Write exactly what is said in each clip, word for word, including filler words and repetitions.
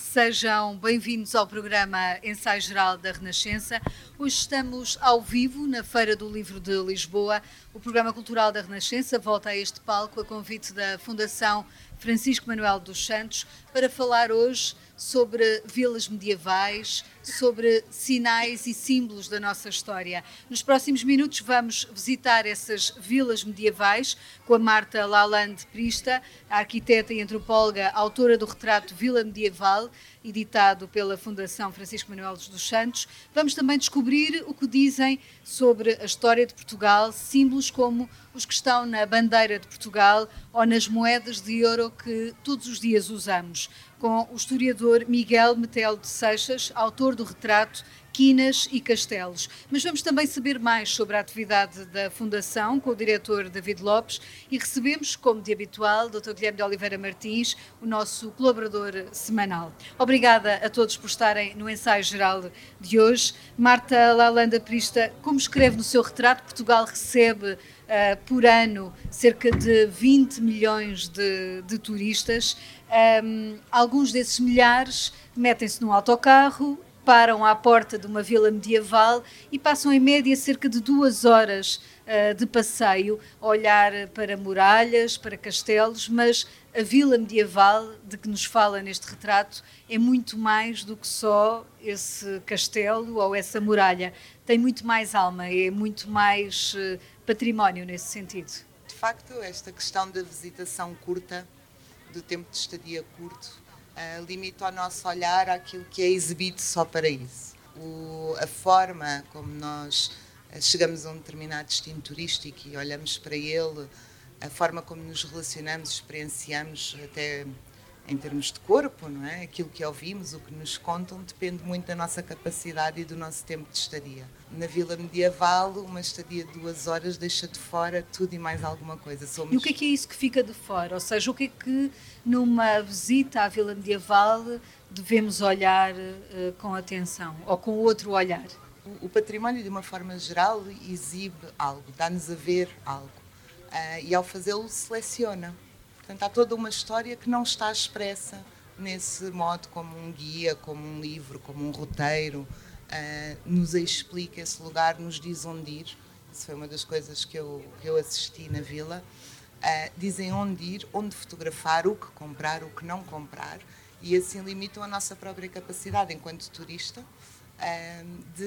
Sejam bem-vindos ao programa Ensaio Geral da Renascença. Hoje estamos ao vivo na Feira do Livro de Lisboa. O programa cultural da Renascença volta a este palco a convite da Fundação Francisco Manuel dos Santos para falar hoje sobre vilas medievais, sobre sinais e símbolos da nossa história. Nos próximos minutos vamos visitar essas vilas medievais com a Marta Lalande Prista, a arquiteta e antropóloga, autora do retrato Vila Medieval, editado pela Fundação Francisco Manuel dos Santos. Vamos também descobrir o que dizem sobre a história de Portugal, símbolos como os que estão na bandeira de Portugal ou nas moedas de euro que todos os dias usamos, com o historiador Miguel Metelo de Seixas, autor do retrato Quinas e Castelos. Mas vamos também saber mais sobre a atividade da Fundação com o diretor David Lopes e recebemos, como de habitual, doutor Guilherme de Oliveira Martins, o nosso colaborador semanal. Obrigada a todos por estarem no ensaio geral de hoje. Marta Lalande Prista, como escreve no seu retrato, Portugal recebe uh, por ano cerca de vinte milhões de, de turistas. Um, alguns desses milhares metem-se num autocarro, param à porta de uma vila medieval e passam em média cerca de duas horas uh, de passeio a olhar para muralhas, para castelos, mas a vila medieval de que nos fala neste retrato é muito mais do que só esse castelo ou essa muralha. Tem muito mais alma, é muito mais uh, património nesse sentido. De facto, esta questão da visitação curta, do tempo de estadia curto, Uh, limita o nosso olhar àquilo que é exibido só para isso. O, a forma como nós uh, chegamos a um determinado destino turístico e olhamos para ele, a forma como nos relacionamos, experienciamos até em termos de corpo, não é? Aquilo que ouvimos, o que nos contam, depende muito da nossa capacidade e do nosso tempo de estadia. Na Vila Medieval, uma estadia de duas horas deixa de fora tudo e mais alguma coisa. Somos... E o que é que é isso que fica de fora? Ou seja, o que é que numa visita à Vila Medieval devemos olhar uh, com atenção ou com outro olhar? O, o património, de uma forma geral, exibe algo, dá-nos a ver algo. Uh, e ao fazê-lo, seleciona. Portanto, há toda uma história que não está expressa nesse modo como um guia, como um livro, como um roteiro. Uh, nos explica esse lugar, nos diz onde ir. Isso foi uma das coisas que eu, que eu assisti na vila. Uh, dizem onde ir, onde fotografar, o que comprar, o que não comprar. E assim limitam a nossa própria capacidade, enquanto turista, uh,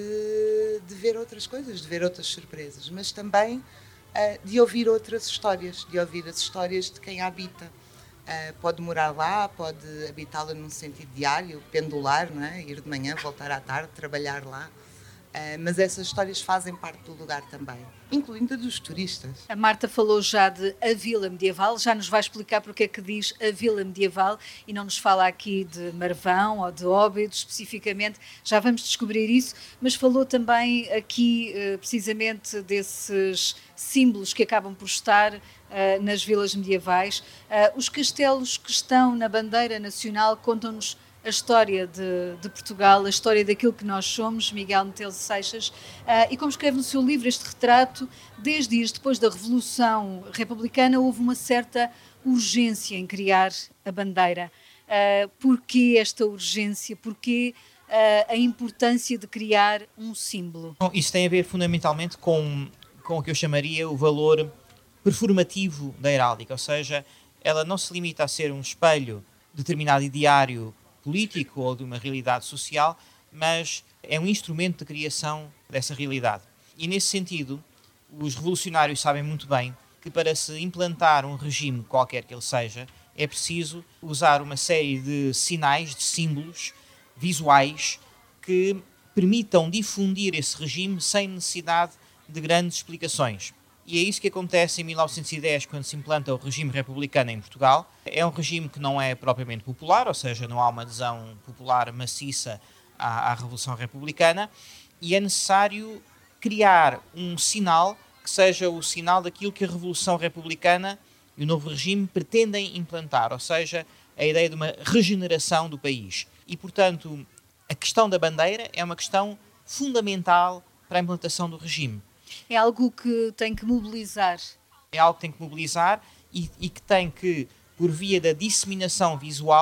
de, de ver outras coisas, de ver outras surpresas. Mas também Uh, de ouvir outras histórias, de ouvir as histórias de quem a habita. Uh, pode morar lá, pode habitá-la num sentido diário, pendular, não é? Ir de manhã, voltar à tarde, trabalhar lá. Uh, mas essas histórias fazem parte do lugar também, incluindo a dos turistas. A Marta falou já de a Vila Medieval, já nos vai explicar porque é que diz a Vila Medieval e não nos fala aqui de Marvão ou de Óbidos especificamente, já vamos descobrir isso, mas falou também aqui precisamente desses símbolos que acabam por estar uh, nas vilas medievais. Uh, os castelos que estão na bandeira nacional contam-nos a história de, de Portugal, a história daquilo que nós somos, Miguel Metelo de Seixas, uh, e como escreve no seu livro este retrato, dez dias depois da Revolução Republicana houve uma certa urgência em criar a bandeira. Uh, porquê esta urgência? Porquê uh, a importância de criar um símbolo? Bom, isso tem a ver fundamentalmente com, com o que eu chamaria o valor performativo da heráldica, ou seja, ela não se limita a ser um espelho determinado ideário político ou de uma realidade social, mas é um instrumento de criação dessa realidade. E nesse sentido, os revolucionários sabem muito bem que para se implantar um regime qualquer que ele seja, é preciso usar uma série de sinais, de símbolos visuais que permitam difundir esse regime sem necessidade de grandes explicações. E é isso que acontece em mil novecentos e dez, quando se implanta o regime republicano em Portugal. É um regime que não é propriamente popular, ou seja, não há uma adesão popular maciça à, à Revolução Republicana, e é necessário criar um sinal que seja o sinal daquilo que a Revolução Republicana e o novo regime pretendem implantar, ou seja, a ideia de uma regeneração do país. E, portanto, a questão da bandeira é uma questão fundamental para a implantação do regime. É algo que tem que mobilizar. É algo que tem que mobilizar e, e que tem que, por via da disseminação visual,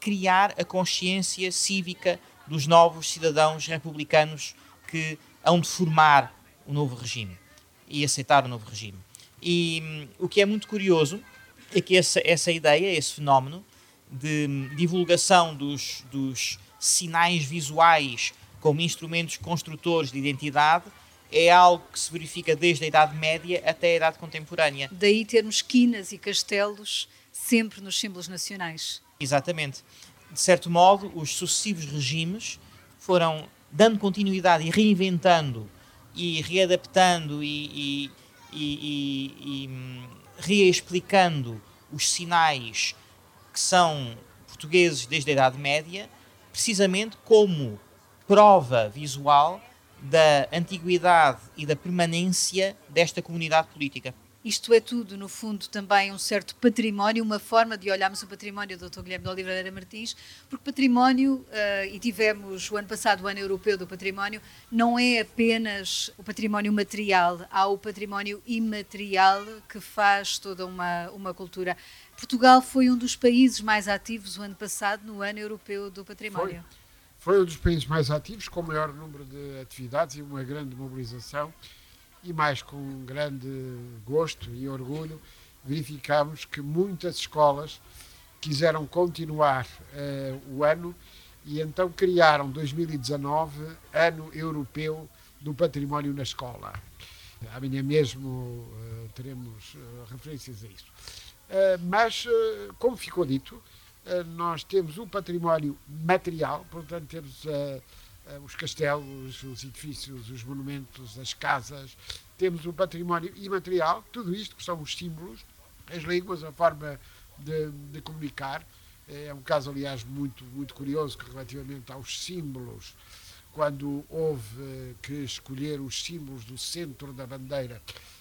criar a consciência cívica dos novos cidadãos republicanos que hão de formar o novo regime e aceitar o novo regime. E hum, o que é muito curioso é que essa, essa ideia, esse fenómeno de hum, divulgação dos, dos sinais visuais como instrumentos construtores de identidade é algo que se verifica desde a Idade Média até a Idade Contemporânea. Daí termos quinas e castelos sempre nos símbolos nacionais. Exatamente. De certo modo, os sucessivos regimes foram dando continuidade e reinventando e readaptando e, e, e, e, e reexplicando os sinais que são portugueses desde a Idade Média, precisamente como prova visual da antiguidade e da permanência desta comunidade política. Isto é tudo, no fundo, também um certo património, uma forma de olharmos o património do doutor Guilherme de Oliveira Martins, porque património, uh, e tivemos o ano passado o Ano Europeu do Património, não é apenas o património material, há o património imaterial que faz toda uma, uma cultura. Portugal foi um dos países mais ativos o ano passado no Ano Europeu do Património. Foi, foi um dos países mais ativos, com o maior número de atividades e uma grande mobilização. E mais com grande gosto e orgulho, verificámos que muitas escolas quiseram continuar uh, o ano e então criaram dois mil e dezanove Ano Europeu do Património na Escola. Amanhã mesmo uh, teremos uh, referências a isso. Uh, mas, uh, como ficou dito, uh, nós temos o património material, portanto temos uh, os castelos, os edifícios, os monumentos, as casas, temos o património imaterial, tudo isto que são os símbolos, as línguas, a forma de, de comunicar. É um caso, aliás, muito, muito curioso que relativamente aos símbolos, quando houve que escolher os símbolos do centro da bandeira,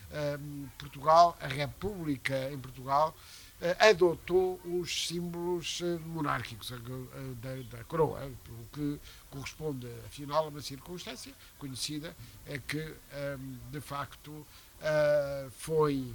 um, Portugal, a República em Portugal, adotou os símbolos monárquicos da, da coroa, o que corresponde, afinal, a uma circunstância conhecida, é que, de facto, foi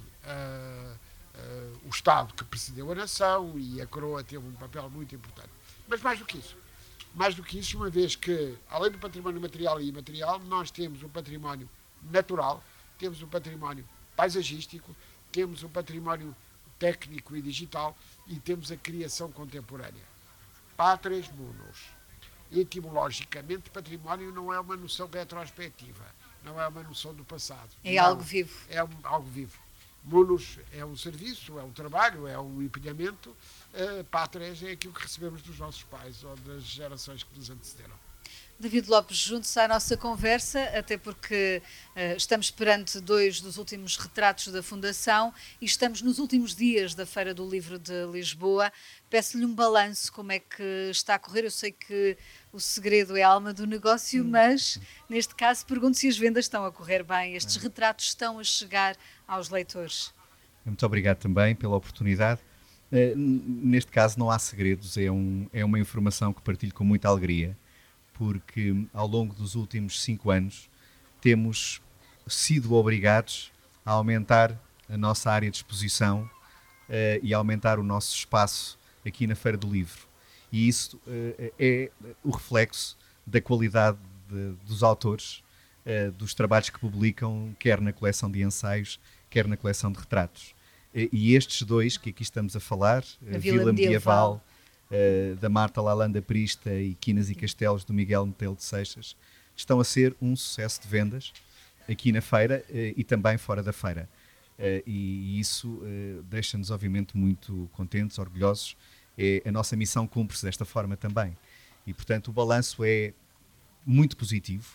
o Estado que precedeu a nação e a coroa teve um papel muito importante. Mas mais do que isso, mais do que isso, uma vez que, além do património material e imaterial, nós temos o património natural, temos o património paisagístico, temos o património técnico e digital e temos a criação contemporânea. Patres munus. Etimologicamente, património não é uma noção retrospectiva, não é uma noção do passado. É não, algo vivo. É um, algo vivo. Munus é um serviço, é um trabalho, é um empenhamento. Uh, Patres é aquilo que recebemos dos nossos pais ou das gerações que nos antecederam. David Lopes, junte-se à nossa conversa, até porque uh, estamos perante dois dos últimos retratos da Fundação e estamos nos últimos dias da Feira do Livro de Lisboa. Peço-lhe um balanço, como é que está a correr. Eu sei que o segredo é a alma do negócio, hum. mas neste caso pergunto se as vendas estão a correr bem, estes retratos estão a chegar aos leitores. Muito obrigado também pela oportunidade. Uh, neste caso não há segredos, é, um, é uma informação que partilho com muita alegria, porque ao longo dos últimos cinco anos temos sido obrigados a aumentar a nossa área de exposição uh, e a aumentar o nosso espaço aqui na Feira do Livro. E isso uh, é o reflexo da qualidade de, dos autores, uh, dos trabalhos que publicam, quer na coleção de ensaios, quer na coleção de retratos. Uh, e estes dois que aqui estamos a falar, a, a Vila, Vila Medieval, Medieval Uh, da Marta Lalanda Prista e Quinas e Castelos do Miguel Metelo de Seixas, estão a ser um sucesso de vendas aqui na feira uh, e também fora da feira. Uh, e isso uh, deixa-nos obviamente muito contentes, orgulhosos. É, a nossa missão cumpre-se desta forma também. E portanto o balanço é muito positivo.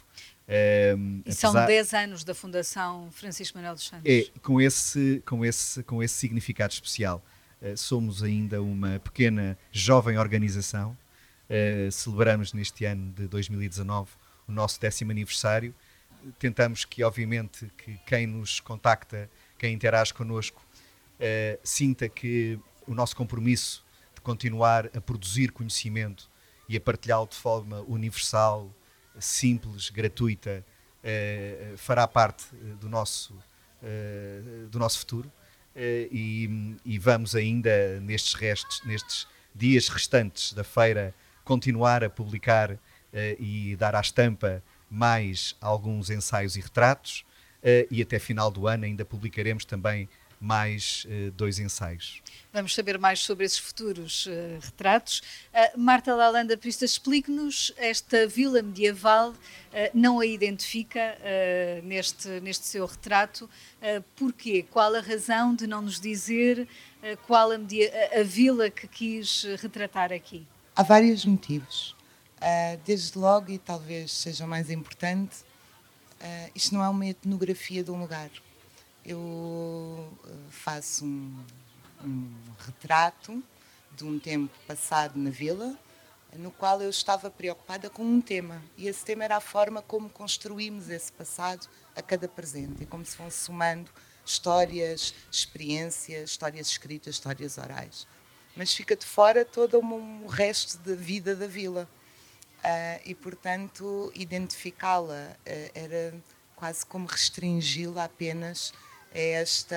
Uh, e apesar... são dez anos da Fundação Francisco Manuel dos Santos. É, com esse, com esse, com esse significado especial. Uh, somos ainda uma pequena, jovem organização. Uh, celebramos neste ano de dois mil e dezanove o nosso décimo aniversário. Tentamos que, obviamente, que quem nos contacta, quem interage connosco, uh, sinta que o nosso compromisso de continuar a produzir conhecimento e a partilhá-lo de forma universal, simples, gratuita, uh, fará parte do nosso, uh, do nosso futuro. Uh, e, e vamos ainda nestes restos, nestes dias restantes da feira, continuar a publicar uh, e dar à estampa mais alguns ensaios e retratos, uh, e até final do ano ainda publicaremos também mais uh, dois ensaios. Vamos saber mais sobre esses futuros uh, retratos. Uh, Marta Lalanda Prista, explique-nos esta vila medieval, uh, não a identifica uh, neste, neste seu retrato. Uh, porquê? Qual a razão de não nos dizer uh, qual a, a, a vila que quis retratar aqui? Há vários motivos. Uh, desde logo, e talvez seja o mais importante, uh, isto não é uma etnografia de um lugar. Eu uh, faço um, um retrato de um tempo passado na vila, no qual eu estava preocupada com um tema. E esse tema era a forma como construímos esse passado a cada presente. E como se fosse somando histórias, experiências, histórias escritas, histórias orais. Mas fica de fora todo um resto da vida da vila. Uh, e, portanto, identificá-la uh, era quase como restringi-la apenas a esta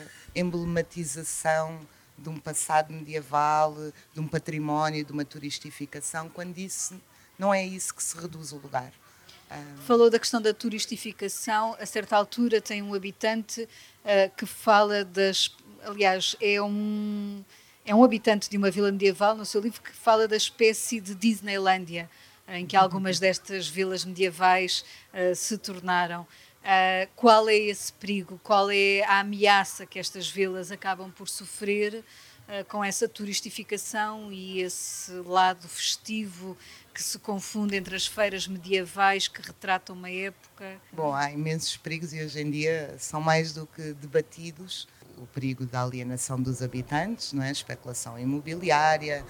emblematização de um passado medieval, de um património, de uma turistificação, quando isso não é isso que se reduz o lugar. Uh... Falou da questão da turistificação. A certa altura tem um habitante uh, que fala das... Aliás, é um... É um habitante de uma vila medieval, no seu livro, que fala da espécie de Disneylândia, em que algumas destas vilas medievais uh, se tornaram. Uh, qual é esse perigo? Qual é a ameaça que estas vilas acabam por sofrer uh, com essa turistificação e esse lado festivo que se confunde entre as feiras medievais que retratam uma época? Bom, há imensos perigos e hoje em dia são mais do que debatidos. O perigo da alienação dos habitantes, não é? A especulação imobiliária,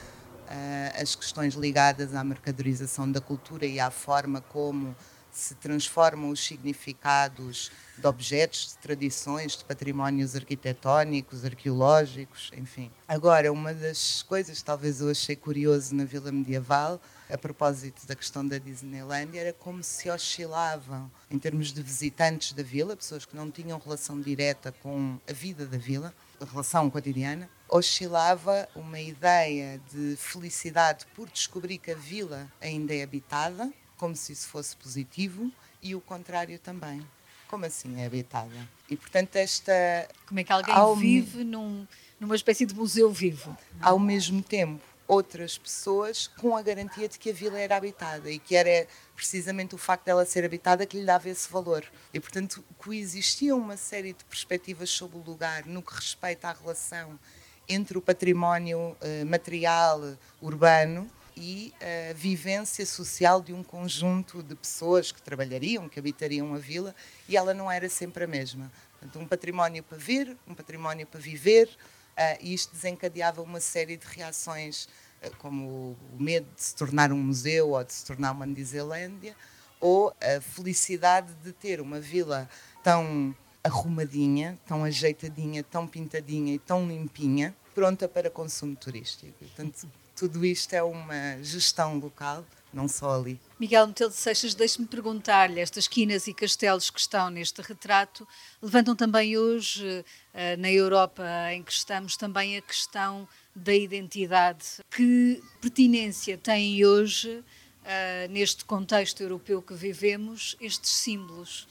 uh, as questões ligadas à mercadorização da cultura e à forma como se transformam os significados de objetos, de tradições, de patrimónios arquitetónicos, arqueológicos, enfim. Agora, uma das coisas que talvez eu achei curioso na Vila Medieval, a propósito da questão da Disneylândia, era como se oscilavam, em termos de visitantes da vila, pessoas que não tinham relação direta com a vida da vila, a relação cotidiana, oscilava uma ideia de felicidade por descobrir que a vila ainda é habitada, como se isso fosse positivo, e o contrário também. Como assim é habitada? E, portanto, esta... Como é que alguém ao vive num, numa espécie de museu vivo? Ao mesmo tempo, outras pessoas com a garantia de que a vila era habitada e que era precisamente o facto dela ser habitada que lhe dava esse valor. E, portanto, coexistia uma série de perspectivas sobre o lugar no que respeita à relação entre o património uh, material urbano e a vivência social de um conjunto de pessoas que trabalhariam, que habitariam a vila, e ela não era sempre a mesma. Portanto, um património para ver, um património para viver, uh, e isto desencadeava uma série de reações, uh, como o medo de se tornar um museu ou de se tornar uma Disneylândia, ou a felicidade de ter uma vila tão arrumadinha, tão ajeitadinha, tão pintadinha e tão limpinha, pronta para consumo turístico. Portanto, tudo isto é uma gestão local, não só ali. Miguel Metelo de Seixas, deixe-me perguntar-lhe, estas quinas e castelos que estão neste retrato levantam também hoje, na Europa em que estamos, também a questão da identidade. Que pertinência têm hoje, neste contexto europeu que vivemos, estes símbolos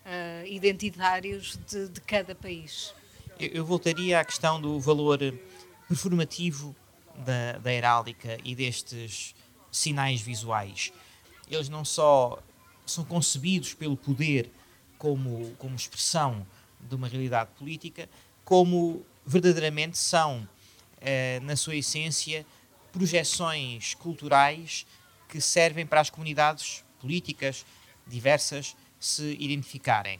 identitários de, de cada país? Eu, eu voltaria à questão do valor performativo Da, da heráldica e destes sinais visuais. Eles não só são concebidos pelo poder como, como expressão de uma realidade política, como verdadeiramente são, eh, na sua essência, projeções culturais que servem para as comunidades políticas diversas se identificarem.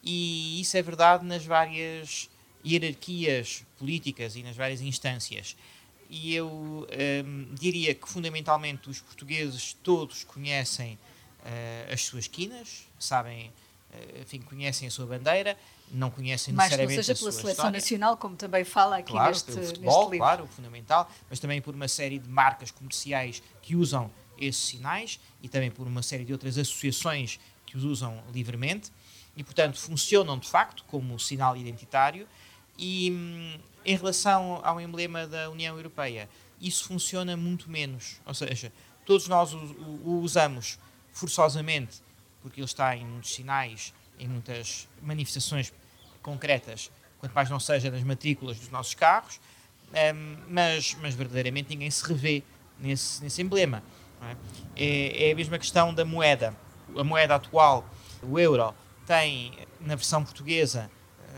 E isso é verdade nas várias hierarquias políticas e nas várias instâncias. E eu um, diria que, fundamentalmente, os portugueses todos conhecem uh, as suas quinas, sabem, uh, enfim, conhecem a sua bandeira, não conhecem mais necessariamente a sua história. Mais não seja pela seleção história. nacional, como também fala aqui claro, neste, pelo futebol, neste livro. Claro, fundamental, mas também por uma série de marcas comerciais que usam esses sinais e também por uma série de outras associações que os usam livremente e, portanto, funcionam, de facto, como sinal identitário. E em relação ao emblema da União Europeia, isso funciona muito menos. Ou seja, todos nós o, o, o usamos forçosamente, porque ele está em muitos sinais, em muitas manifestações concretas, quanto mais não seja nas matrículas dos nossos carros, um, mas, mas verdadeiramente ninguém se revê nesse, nesse emblema. Não é? É, é a mesma questão da moeda. A moeda atual, o euro, tem na versão portuguesa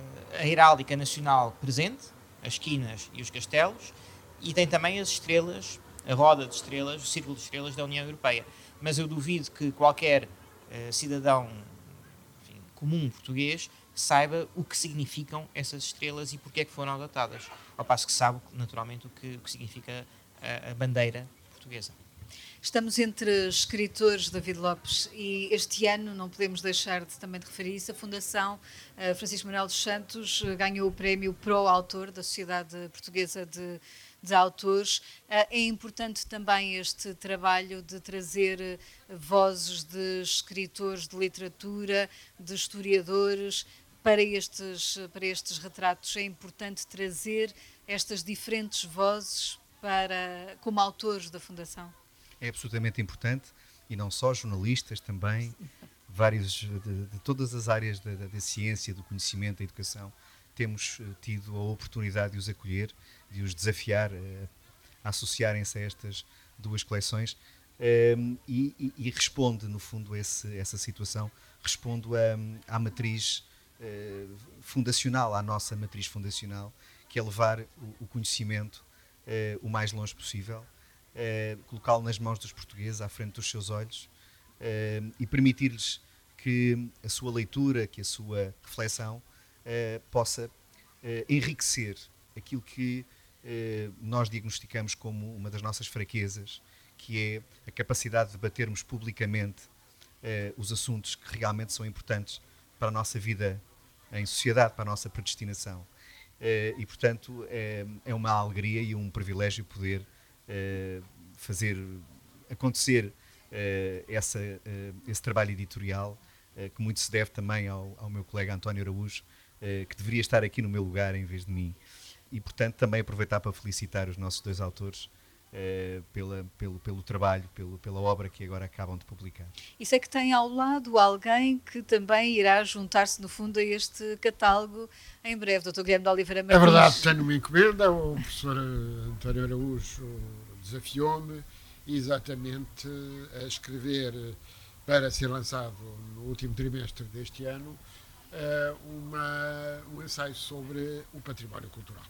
a heráldica nacional presente, as quinas e os castelos, e tem também as estrelas, a roda de estrelas, o círculo de estrelas da União Europeia. Mas eu duvido que qualquer uh, cidadão enfim, comum português saiba o que significam essas estrelas e porque é que foram adotadas, ao passo que sabe naturalmente o que, o que significa a, a bandeira portuguesa. Estamos entre escritores, David Lopes, e este ano não podemos deixar de, também de referir isso. A Fundação uh, Francisco Manuel dos Santos uh, ganhou o prémio Pro Autor da Sociedade Portuguesa de, de Autores. Uh, é importante também este trabalho de trazer uh, vozes de escritores de literatura, de historiadores, para estes, para estes retratos. É importante trazer estas diferentes vozes para, como autores da Fundação. É absolutamente importante, e não só jornalistas, também vários de, de todas as áreas da, da ciência, do conhecimento, da educação, temos tido a oportunidade de os acolher, de os desafiar a, a associarem-se a estas duas coleções, um, e, e, e responde, no fundo, esse, essa situação, responde a, à matriz uh, fundacional, à nossa matriz fundacional, que é levar o, o conhecimento uh, o mais longe possível, Uh, colocá-lo nas mãos dos portugueses, à frente dos seus olhos, uh, e permitir-lhes que a sua leitura, que a sua reflexão uh, possa uh, enriquecer aquilo que uh, nós diagnosticamos como uma das nossas fraquezas, que é a capacidade de debatermos publicamente uh, os assuntos que realmente são importantes para a nossa vida em sociedade, para a nossa predestinação. Uh, e, portanto, é, é uma alegria e um privilégio poder Uh, fazer acontecer uh, essa, uh, esse trabalho editorial, uh, que muito se deve também ao, ao meu colega António Araújo, uh, que deveria estar aqui no meu lugar em vez de mim. E, portanto, também aproveitar para felicitar os nossos dois autores uh, pela, pelo, pelo trabalho, pelo, pela obra que agora acabam de publicar. Isso é que tem ao lado alguém que também irá juntar-se, no fundo, a este catálogo em breve, doutor Guilherme de Oliveira Martins. É verdade, tenho uma encomenda, o professor António Araújo desafiou-me exatamente a escrever, para ser lançado no último trimestre deste ano, uma, um ensaio sobre o património cultural.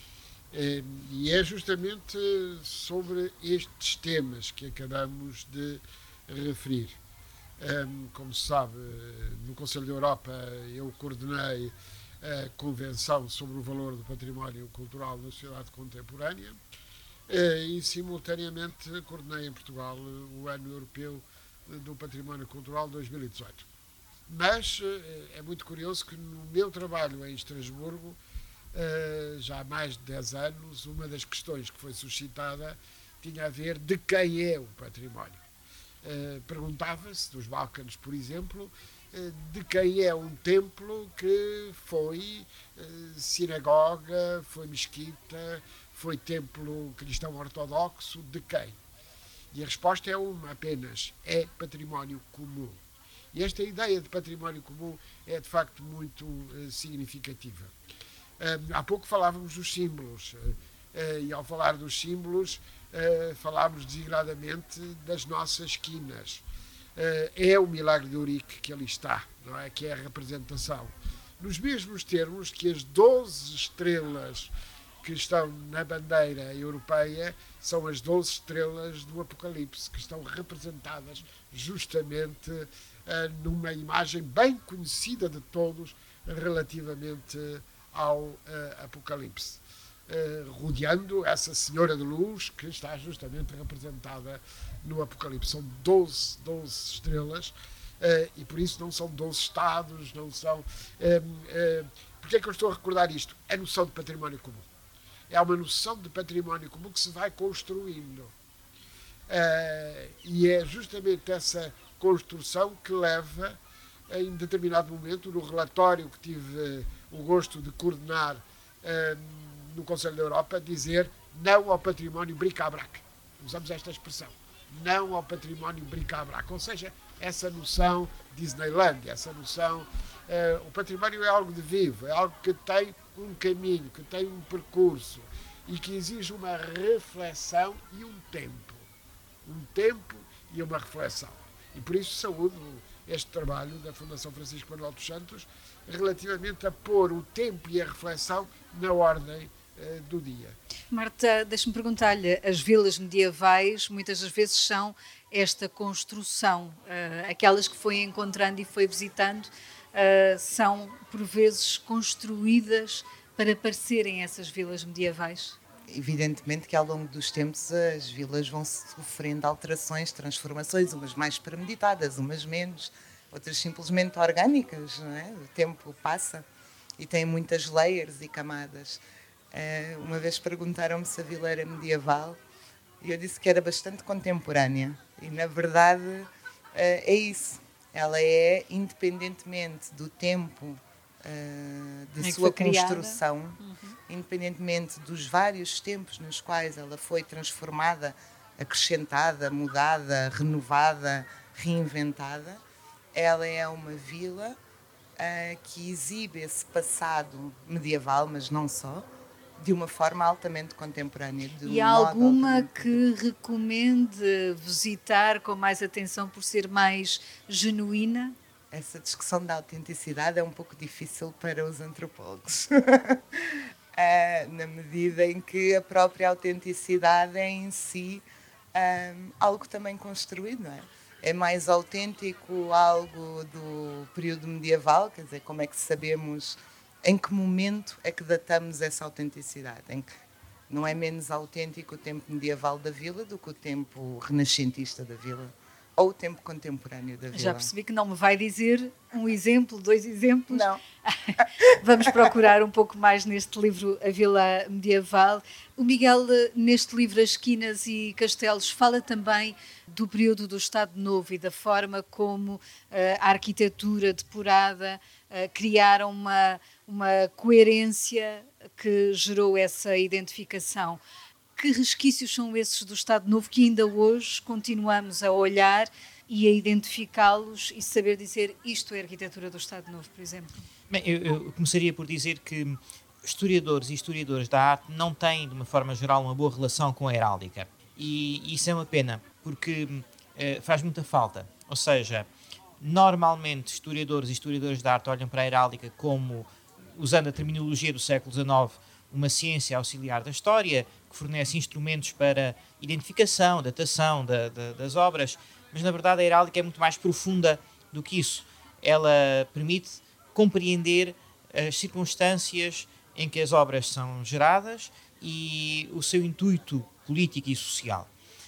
E é justamente sobre estes temas que acabamos de referir. Como se sabe, no Conselho da Europa eu coordenei a Convenção sobre o Valor do Património Cultural na Sociedade Contemporânea e, simultaneamente, coordenei em Portugal o Ano Europeu do Património Cultural dois mil e dezoito. Mas é muito curioso que no meu trabalho em Estrasburgo, já há mais de dez anos, uma das questões que foi suscitada tinha a ver de quem é o património. Perguntava-se, dos Balcãs, por exemplo, de quem é um templo que foi sinagoga, foi mesquita, foi templo cristão ortodoxo, de quem? E a resposta é uma apenas, é património comum. E esta ideia de património comum é de facto muito uh, significativa. Uh, há pouco falávamos dos símbolos, uh, uh, e ao falar dos símbolos, uh, falámos desigradamente das nossas quinas. Uh, é o milagre de Eurique que ali está, não é? Que é a representação. Nos mesmos termos que as doze estrelas que estão na bandeira europeia são as doze estrelas do Apocalipse, que estão representadas justamente uh, numa imagem bem conhecida de todos relativamente ao uh, Apocalipse, uh, rodeando essa Senhora de Luz que está justamente representada no Apocalipse. São doze, doze estrelas, uh, e por isso não são doze estados, não são... Uh, uh, Porquê é que eu estou a recordar isto? A noção de património comum. É uma noção de património comum que se vai construindo. Uh, e é justamente essa construção que leva, em determinado momento, no relatório que tive uh, o gosto de coordenar uh, no Conselho da Europa, a dizer não ao património bric-à-brac. Usamos esta expressão. Não ao património bric-à-brac. Ou seja, essa noção Disneyland, essa noção... Uh, o património é algo de vivo, é algo que tem um caminho, que tem um percurso e que exige uma reflexão e um tempo. Um tempo e uma reflexão. E por isso saúdo este trabalho da Fundação Francisco Manuel dos Santos relativamente a pôr o tempo e a reflexão na ordem uh, do dia. Marta, deixe-me perguntar-lhe, as vilas medievais muitas das vezes são esta construção, uh, aquelas que foi encontrando e foi visitando, uh, são por vezes construídas para parecerem essas vilas medievais? Evidentemente que ao longo dos tempos as vilas vão sofrendo alterações, transformações, umas mais premeditadas, umas menos, outras simplesmente orgânicas, não é? O tempo passa e tem muitas layers e camadas. Uma vez perguntaram-me se a vila era medieval e eu disse que era bastante contemporânea e na verdade é isso, ela é independentemente do tempo Uh, de é sua construção, uhum. independentemente dos vários tempos nos quais ela foi transformada, acrescentada, mudada, renovada, reinventada, ela é uma vila uh, que exibe esse passado medieval, mas não só, de uma forma altamente contemporânea. De e um há alguma altamente... que recomende visitar com mais atenção por ser mais genuína? Essa discussão da autenticidade é um pouco difícil para os antropólogos, na medida em que a própria autenticidade é em si um, algo também construído, não é? É mais autêntico algo do período medieval, quer dizer, como é que sabemos, em que momento é que datamos essa autenticidade? Em que não é menos autêntico o tempo medieval da vila do que o tempo renascentista da vila? Ou o tempo contemporâneo da vila. Já percebi que não me vai dizer um exemplo, dois exemplos. Não. Vamos procurar um pouco mais neste livro, A Vila Medieval. O Miguel, neste livro, As Esquinas e Castelos, fala também do período do Estado Novo e da forma como uh, a arquitetura depurada uh, criaram uma, uma coerência que gerou essa identificação. Que resquícios são esses do Estado Novo que ainda hoje continuamos a olhar e a identificá-los e saber dizer isto é a arquitetura do Estado Novo, por exemplo? Bem, eu, eu começaria por dizer que historiadores e historiadoras da arte não têm, de uma forma geral, uma boa relação com a heráldica. E isso é uma pena, porque eh, faz muita falta. Ou seja, normalmente historiadores e historiadoras da arte olham para a heráldica como, usando a terminologia do século dezenove, uma ciência auxiliar da história, que fornece instrumentos para identificação, datação da, da, das obras, mas na verdade a heráldica é muito mais profunda do que isso. Ela permite compreender as circunstâncias em que as obras são geradas e o seu intuito político e social.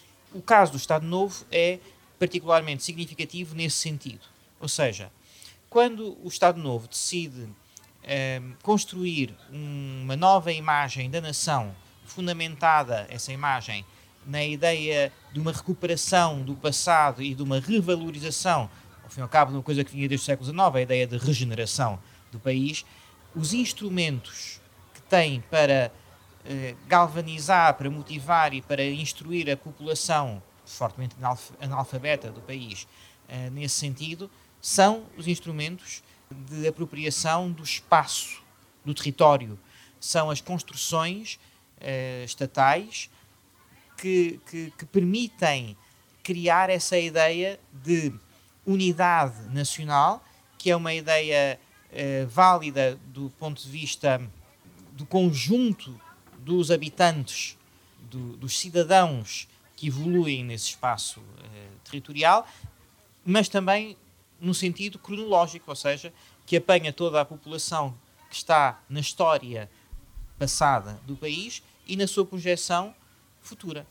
O caso do Estado Novo é particularmente significativo nesse sentido. Ou seja, quando o Estado Novo decide eh, construir uma nova imagem da nação, fundamentada essa imagem na ideia de uma recuperação do passado e de uma revalorização, ao fim e ao cabo de uma coisa que vinha desde o século dezenove, a ideia de regeneração do país, os instrumentos que tem para eh, galvanizar, para motivar e para instruir a população fortemente analf- analfabeta do país eh, nesse sentido, são os instrumentos de apropriação do espaço, do território, são as construções Uh, estatais que, que, que permitem criar essa ideia de unidade nacional, que é uma ideia uh, válida do ponto de vista do conjunto dos habitantes, do, dos cidadãos que evoluem nesse espaço uh, territorial, mas também no sentido cronológico, ou seja, que apanha toda a população que está na história passada do país e na sua projeção futura.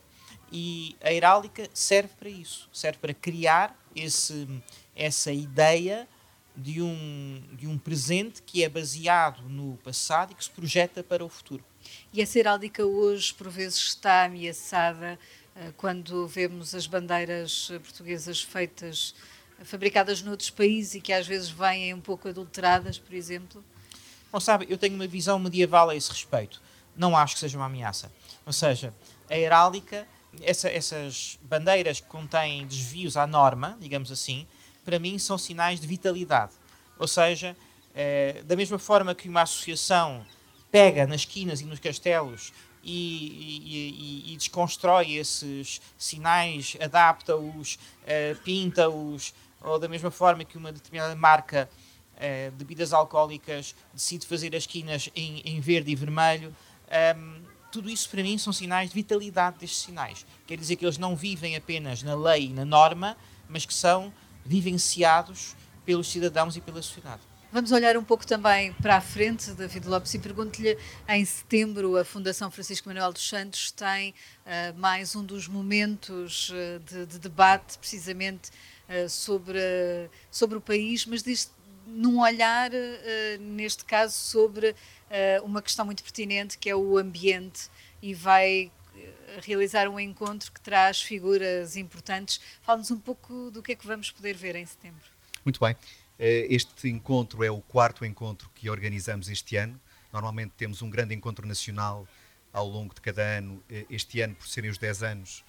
E a heráldica serve para isso, serve para criar esse, essa ideia de um, de um presente que é baseado no passado e que se projeta para o futuro. E essa heráldica hoje, por vezes, está ameaçada uh, quando vemos as bandeiras portuguesas feitas, fabricadas noutros países e que às vezes vêm um pouco adulteradas, por exemplo? Bom, sabe, eu tenho uma visão medieval a esse respeito. não acho que seja uma ameaça. Ou seja, a heráldica, essa, essas bandeiras que contêm desvios à norma, digamos assim, para mim são sinais de vitalidade. Ou seja, eh, da mesma forma que uma associação pega nas quinas e nos castelos e, e, e, e desconstrói esses sinais, adapta-os, uh, pinta-os, ou da mesma forma que uma determinada marca uh, de bebidas alcoólicas decide fazer as quinas em, em verde e vermelho, um, tudo isso para mim são sinais de vitalidade destes sinais. Quer dizer que eles não vivem apenas na lei e na norma, mas que são vivenciados pelos cidadãos e pela sociedade. Vamos olhar um pouco também para a frente, David Lopes, e pergunto-lhe, em setembro a Fundação Francisco Manuel dos Santos tem uh, mais um dos momentos uh, de, de debate, precisamente uh, sobre, uh, sobre o país, mas diz num olhar, uh, neste caso, sobre uh, uma questão muito pertinente, que é o ambiente, e vai realizar um encontro que traz figuras importantes. Fala-nos um pouco do que é que vamos poder ver em setembro. Muito bem. Este encontro é o quarto encontro que organizamos este ano. Normalmente temos um grande encontro nacional ao longo de cada ano. Este ano, por serem os dez anos,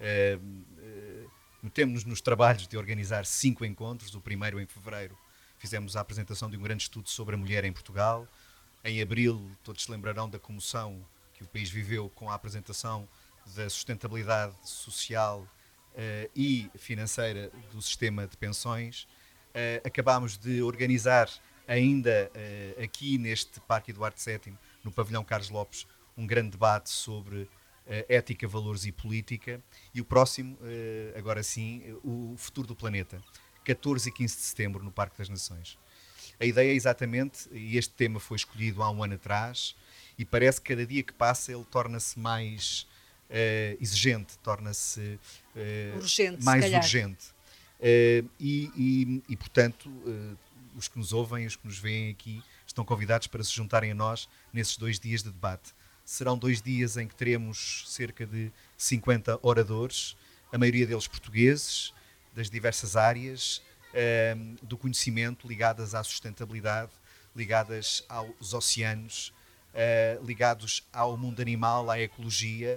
metemos-nos nos trabalhos de organizar cinco encontros. O primeiro, em fevereiro, fizemos a apresentação de um grande estudo sobre a mulher em Portugal. Em abril, todos se lembrarão da comoção que o país viveu com a apresentação da sustentabilidade social e financeira do sistema de pensões. Uh, acabámos de organizar ainda uh, aqui neste Parque Eduardo sétimo, no pavilhão Carlos Lopes, um grande debate sobre uh, ética, valores e política. E o próximo, uh, agora sim, o futuro do planeta, catorze e quinze de setembro, no Parque das Nações. A ideia é exatamente, e este tema foi escolhido há um ano atrás, e parece que cada dia que passa ele torna-se mais uh, exigente, torna-se uh, urgente, mais se calhar. urgente. Uh, e, e, e, portanto, uh, os que nos ouvem, os que nos veem aqui, estão convidados para se juntarem a nós nesses dois dias de debate. Serão dois dias em que teremos cerca de cinquenta oradores, a maioria deles portugueses, das diversas áreas uh, do conhecimento, ligadas à sustentabilidade, ligadas aos oceanos, uh, ligados ao mundo animal, à ecologia,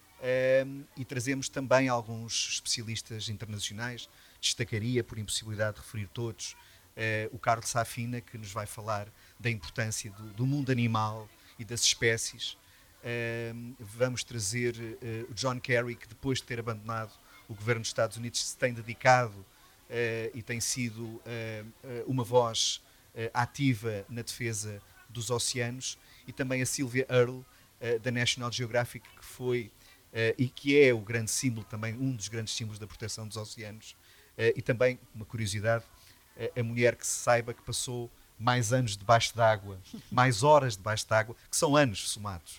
uh, e trazemos também alguns especialistas internacionais. Destacaria, por impossibilidade de referir todos, eh, o Carlos Safina, que nos vai falar da importância do, do mundo animal e das espécies. Eh, vamos trazer eh, o John Kerry, que depois de ter abandonado o governo dos Estados Unidos se tem dedicado eh, e tem sido eh, uma voz eh, ativa na defesa dos oceanos, e também a Sylvia Earle, eh, da National Geographic, que foi eh, e que é o grande símbolo, também um dos grandes símbolos da proteção dos oceanos. Uh, e também, uma curiosidade, uh, a mulher que se saiba que passou mais anos debaixo d'água, mais horas debaixo d'água, que são anos somados.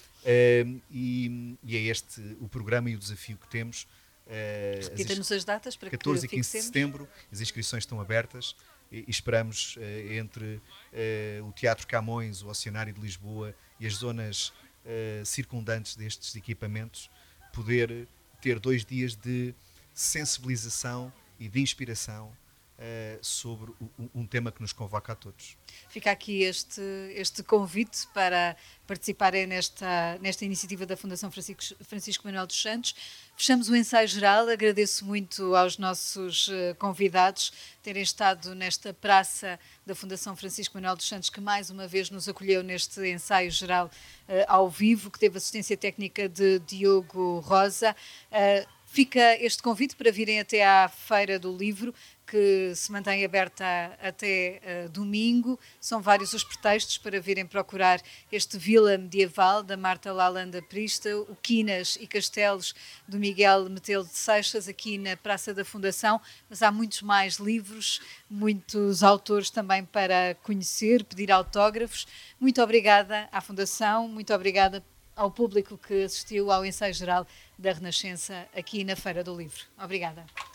Uh, e, e é este o programa e o desafio que temos. Uh, Repita-nos as datas para catorze que e quinze de setembro, as inscrições estão abertas e, e esperamos, uh, entre uh, o Teatro Camões, o Oceanário de Lisboa e as zonas uh, circundantes destes equipamentos, poder ter dois dias de sensibilização e de inspiração uh, sobre um, um tema que nos convoca a todos. Fica aqui este, este convite para participarem nesta, nesta iniciativa da Fundação Francisco, Francisco Manuel dos Santos. Fechamos o ensaio geral. Agradeço muito aos nossos uh, convidados terem estado nesta praça da Fundação Francisco Manuel dos Santos, que mais uma vez nos acolheu neste ensaio geral uh, ao vivo, que teve assistência técnica de Diogo Rosa. Uh, Fica este convite para virem até à Feira do Livro, que se mantém aberta até uh, domingo. São vários os pretextos para virem procurar este Vila Medieval, da Marta Lalanda Prista, o Quinas e Castelos, do Miguel Metelo de Seixas, aqui na Praça da Fundação. Mas há muitos mais livros, muitos autores também para conhecer, pedir autógrafos. Muito obrigada à Fundação, muito obrigada ao público que assistiu ao ensaio geral da Renascença aqui na Feira do Livro. Obrigada.